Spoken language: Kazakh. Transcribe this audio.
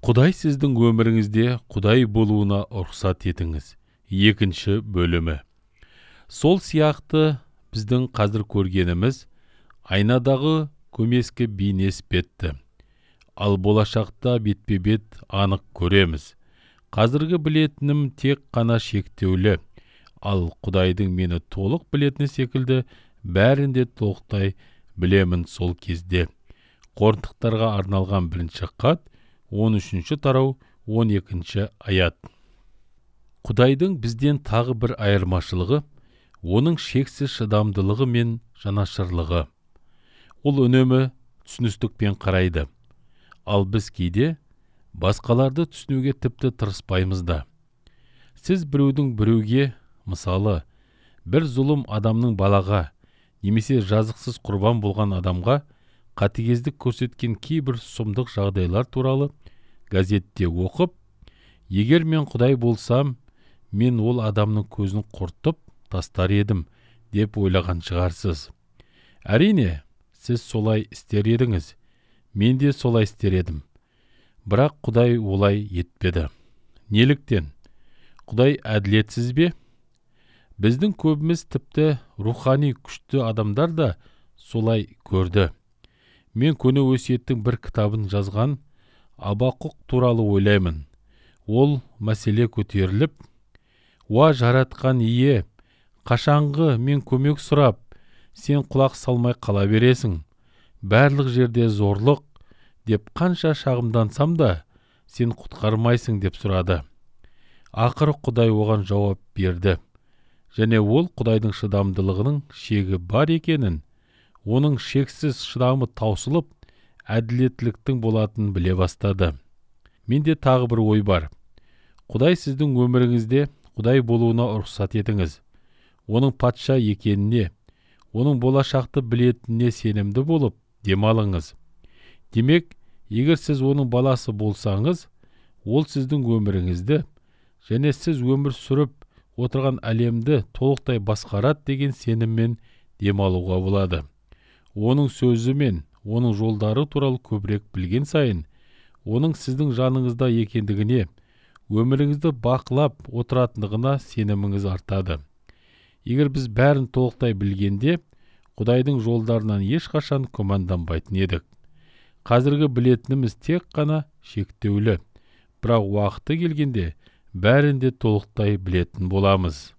Құдай сіздің өміріңізде Құдай болуына рұқсат етіңіз. Екінші бөлімі. Сол сияқты біздің қазір көргеніміз айнадағы көмескі бейнес бетті. Ал болашақта бетпе-бет анық көреміз. Қазіргі білетінім тек қана шектеулі. Ал Құдайдың мені толық білетіні секілді бәрінде толықтай білемін сол кезде. Қорынтықтарға арналған 1 хат, 13 тарау, 12 аят. Құдайдың бізден тағы бір айырмашылығы, оның шексіз шыдамдылығы мен жанашырлығы. Ол үнемі түсіністікпен қарайды. Ал біз кейде басқаларды түсінуге тіпті тырыспаймыз да. Сіз біреуге, мысалы, бір зұлым адамның балаға, немесе жазықсыз құрбан болған адамға қатыгездік көрсеткен кейбір сұмдық жағдайлар туралы газетте оқып, егер мен Құдай болсам, мен ол адамның көзін құртып тастар едім деп ойлаған шығарсыз. Әрине, сіз солай істер едіңіз. Мен де солай істер едім. Бірақ Құдай олай етпеді. Неліктен? Құдай әділетсіз бе? Біздің көбіміз тіпті рухани күшті адамдар да солай көрді. Мен көне өсиеттің бір кітабын жазған Абақұқ туралы ойлаймын. Ол мәселе көтеріліп, «Уа жаратқан ие, қашанғы мен көмек сұрап, сен құлақ салмай қала бересің. Барлық жерде зорлық, деп қанша шағымдансам да, сен құтқармайсың» деп сұрады. Ақыры Құдай оған жауап берді. Және ол Құдайдың шыдамдылығының шегі бар екенін, оның шексіз шыдамы таусылып, әділеттіліктің болатынын біле бастады. Менде тағы бір ой бар. Құдай сіздің өміріңізде Құдай болуына рұқсат етіңіз. Оның патша екеніне, оның болашақты білетініне сенімді болып, демалыңыз. Демек, егер сіз оның баласы болсаңыз, ол сіздің өміріңізді, және сіз өмір сүріп отырған әлемді толықтай басқарады деген сеніммен демалуға болады. Оның сөзі мен оның жолдары туралы көбірек білген сайын, оның сіздің жаныңызда екендігіне, өміріңізді бақылап отыратындығына сеніміңіз артады. Егер біз бәрін толықтай білгенде, Құдайдың жолдарынан ешқашан күмәнданбайтын едік. Қазіргі білетініміз тек қана шектеулі, бірақ уақыты келгенде бәрінде толықтай білетін боламыз.